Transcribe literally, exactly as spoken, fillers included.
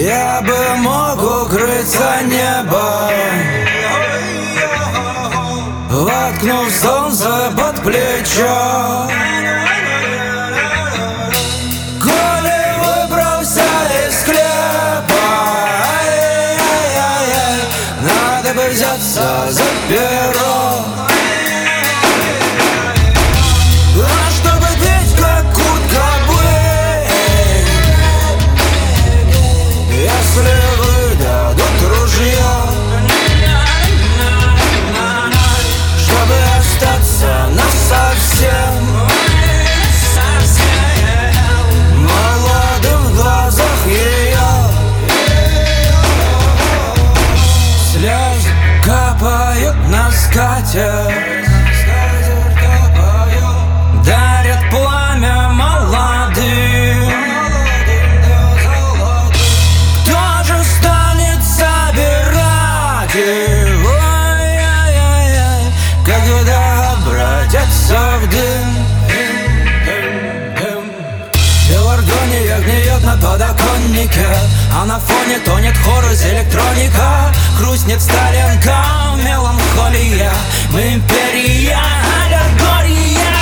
Я бы мог укрыться небо, воткнув солнце под плечо. Коли выбрался из склепа, ай-яй-яй, надо бы взяться за перо. А чтобы петь как утка быть, если выдадут ружье, чтобы остаться насовсем молодым в глазах ее. Слезы капают на скатерть, дарят пламя молодым. Кто же станет собирать их, ой-ой-ой, когда обратятся в дым? Пеларгония гниет на подоконнике, а на фоне тонет хор из электроника. Хрустнет Сталинка, меланхолия, мы империя, аллегория.